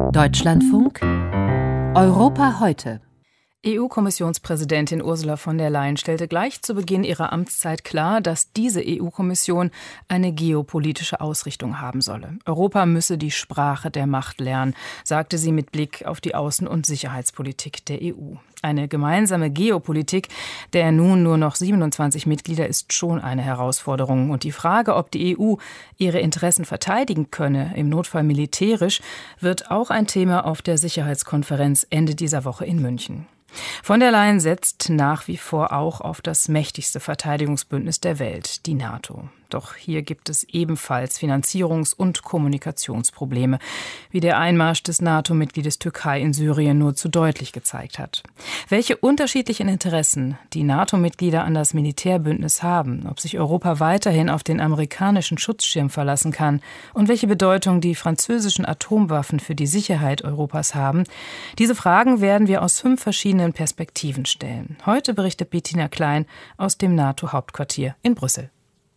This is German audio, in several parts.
Deutschlandfunk Europa heute. EU-Kommissionspräsidentin Ursula von der Leyen stellte gleich zu Beginn ihrer Amtszeit klar, dass diese EU-Kommission eine geopolitische Ausrichtung haben solle. Europa müsse die Sprache der Macht lernen, sagte sie mit Blick auf die Außen- und Sicherheitspolitik der EU. Eine gemeinsame Geopolitik, der nun nur noch 27 Mitglieder, ist schon eine Herausforderung. Und die Frage, ob die EU ihre Interessen verteidigen könne, im Notfall militärisch, wird auch ein Thema auf der Sicherheitskonferenz Ende dieser Woche in München. Von der Leyen setzt nach wie vor auch auf das mächtigste Verteidigungsbündnis der Welt, die NATO. Doch hier gibt es ebenfalls Finanzierungs- und Kommunikationsprobleme, wie der Einmarsch des NATO-Mitgliedes Türkei in Syrien nur zu deutlich gezeigt hat. Welche unterschiedlichen Interessen die NATO-Mitglieder an das Militärbündnis haben, ob sich Europa weiterhin auf den amerikanischen Schutzschirm verlassen kann und welche Bedeutung die französischen Atomwaffen für die Sicherheit Europas haben, diese Fragen werden wir aus 5 verschiedenen Perspektiven stellen. Heute berichtet Bettina Klein aus dem NATO-Hauptquartier in Brüssel.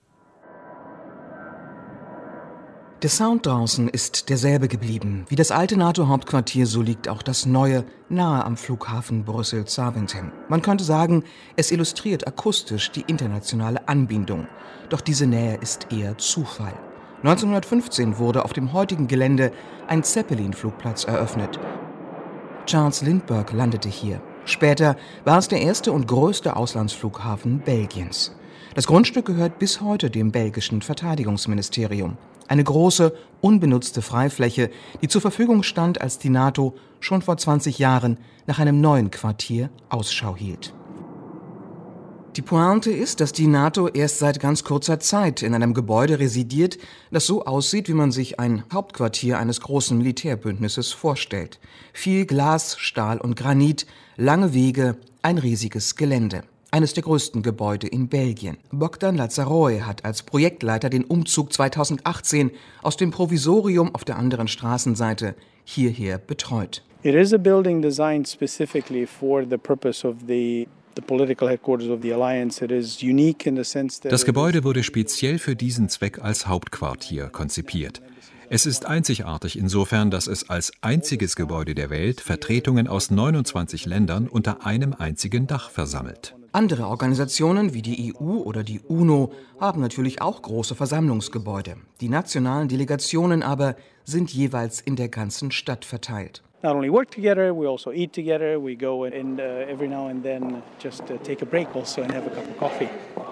Der Sound draußen ist derselbe geblieben. Wie das alte NATO-Hauptquartier, so liegt auch das neue nahe am Flughafen Brüssel-Zaventem. Man könnte sagen, es illustriert akustisch die internationale Anbindung. Doch diese Nähe ist eher Zufall. 1915 wurde auf dem heutigen Gelände ein Zeppelin-Flugplatz eröffnet. Charles Lindbergh landete hier. Später war es der erste und größte Auslandsflughafen Belgiens. Das Grundstück gehört bis heute dem belgischen Verteidigungsministerium. Eine große, unbenutzte Freifläche, die zur Verfügung stand, als die NATO schon vor 20 Jahren nach einem neuen Quartier Ausschau hielt. Die Pointe ist, dass die NATO erst seit ganz kurzer Zeit in einem Gebäude residiert, das so aussieht, wie man sich ein Hauptquartier eines großen Militärbündnisses vorstellt. Viel Glas, Stahl und Granit, lange Wege, ein riesiges Gelände. Eines der größten Gebäude in Belgien. Bogdan Lazaroi hat als Projektleiter den Umzug 2018 aus dem Provisorium auf der anderen Straßenseite hierher betreut. It is a building designed specifically for the purpose of the political headquarters of the alliance. It is unique in the sense that das Gebäude wurde speziell für diesen Zweck als Hauptquartier konzipiert. Es ist einzigartig insofern, dass es als einziges Gebäude der Welt Vertretungen aus 29 Ländern unter einem einzigen Dach versammelt. Andere Organisationen wie die EU oder die UNO haben natürlich auch große Versammlungsgebäude. Die nationalen Delegationen aber sind jeweils in der ganzen Stadt verteilt. Not only work together, we also eat together. We go and every now and then just take a break also and have a cup of coffee.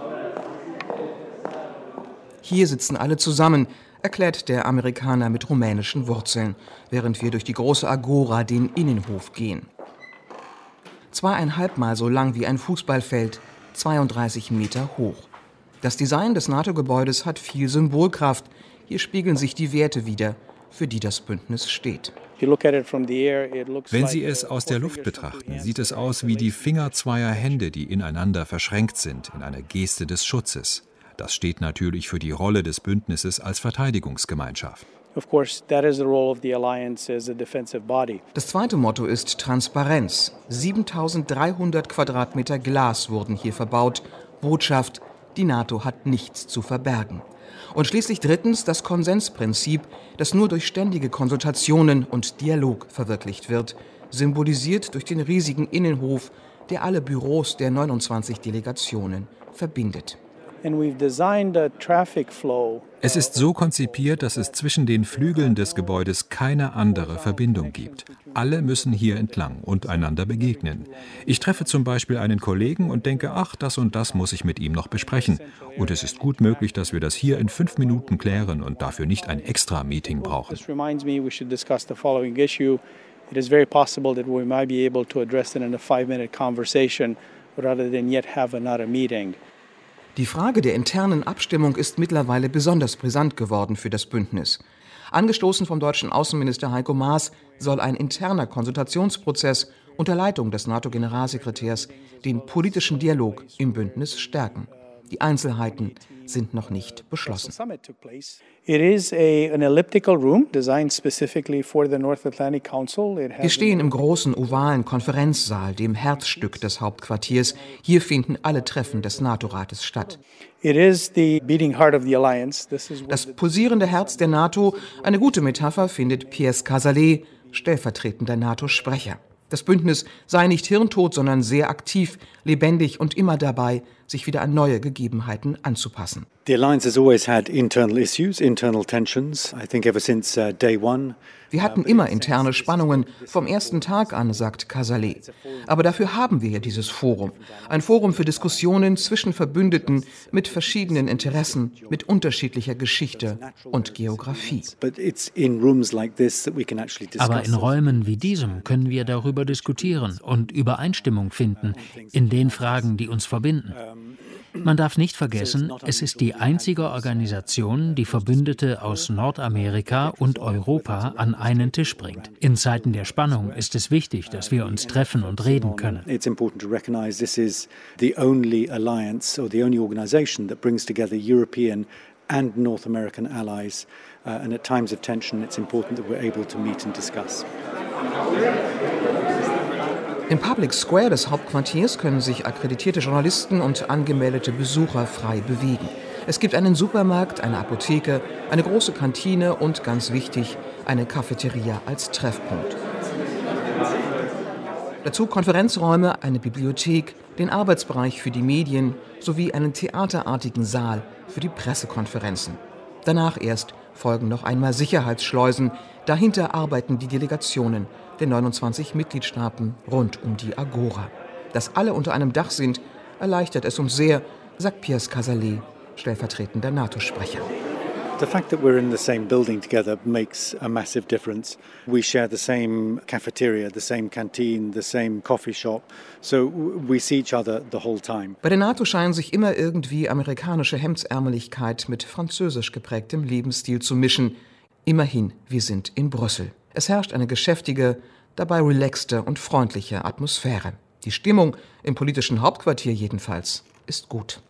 Hier sitzen alle zusammen, erklärt der Amerikaner mit rumänischen Wurzeln, während wir durch die große Agora den Innenhof gehen. 2,5 Mal so lang wie ein Fußballfeld, 32 Meter hoch. Das Design des NATO-Gebäudes hat viel Symbolkraft. Hier spiegeln sich die Werte wider, für die das Bündnis steht. Wenn Sie es aus der Luft betrachten, sieht es aus wie die Finger zweier Hände, die ineinander verschränkt sind, in einer Geste des Schutzes. Das steht natürlich für die Rolle des Bündnisses als Verteidigungsgemeinschaft. Das zweite Motto ist Transparenz. 7.300 Quadratmeter Glas wurden hier verbaut. Botschaft: die NATO hat nichts zu verbergen. Und schließlich drittens das Konsensprinzip, das nur durch ständige Konsultationen und Dialog verwirklicht wird, symbolisiert durch den riesigen Innenhof, der alle Büros der 29 Delegationen verbindet. Es ist so konzipiert, dass es zwischen den Flügeln des Gebäudes keine andere Verbindung gibt. Alle müssen hier entlang und einander begegnen. Ich treffe zum Beispiel einen Kollegen und denke, ach, das und das muss ich mit ihm noch besprechen. Und es ist gut möglich, dass wir das hier in 5 Minuten klären und dafür nicht ein Extra-Meeting brauchen. It is very possible that we might be able to address it in a 5-minute conversation rather than yet have another meeting. Die Frage der internen Abstimmung ist mittlerweile besonders brisant geworden für das Bündnis. Angestoßen vom deutschen Außenminister Heiko Maas soll ein interner Konsultationsprozess unter Leitung des NATO-Generalsekretärs den politischen Dialog im Bündnis stärken. Die Einzelheiten sind noch nicht beschlossen. Wir stehen im großen ovalen Konferenzsaal, dem Herzstück des Hauptquartiers. Hier finden alle Treffen des NATO-Rates statt. Das pulsierende Herz der NATO, eine gute Metapher findet Piers Cazalet, stellvertretender NATO-Sprecher. Das Bündnis sei nicht hirntot, sondern sehr aktiv, lebendig und immer dabei, sich wieder an neue Gegebenheiten anzupassen. The alliance has always had internal issues, internal tensions. I think ever since day one. Wir hatten immer interne Spannungen, vom ersten Tag an, sagt Cazalet. Aber dafür haben wir ja dieses Forum. Ein Forum für Diskussionen zwischen Verbündeten mit verschiedenen Interessen, mit unterschiedlicher Geschichte und Geografie. Aber in Räumen wie diesem können wir darüber diskutieren und Übereinstimmung finden in den Fragen, die uns verbinden. Man darf nicht vergessen, es ist die einzige Organisation, die Verbündete aus Nordamerika und Europa an einen Tisch bringt. In Zeiten der Spannung ist es wichtig, dass wir uns treffen und reden können. It's important to recognize this is the only alliance or the only organization that brings together European and North American allies. And at times of tension, it's important that we're able to meet and discuss. Im Public Square des Hauptquartiers können sich akkreditierte Journalisten und angemeldete Besucher frei bewegen. Es gibt einen Supermarkt, eine Apotheke, eine große Kantine und, ganz wichtig, eine Cafeteria als Treffpunkt. Dazu Konferenzräume, eine Bibliothek, den Arbeitsbereich für die Medien sowie einen theaterartigen Saal für die Pressekonferenzen. Danach erst folgen noch einmal Sicherheitsschleusen. Dahinter arbeiten die Delegationen der 29 Mitgliedstaaten rund um die Agora. Dass alle unter einem Dach sind, erleichtert es uns sehr, sagt Piers Cazalet, stellvertretender NATO-Sprecher. The fact that we're in the same building together makes a massive difference. We share the same cafeteria, the same canteen, the same coffee shop, so we see each other the whole time. Bei der NATO scheinen sich immer irgendwie amerikanische Hemdsärmeligkeit mit französisch geprägtem Lebensstil zu mischen. Immerhin, wir sind in Brüssel. Es herrscht eine geschäftige, dabei relaxte und freundliche Atmosphäre. Die Stimmung im politischen Hauptquartier jedenfalls ist gut.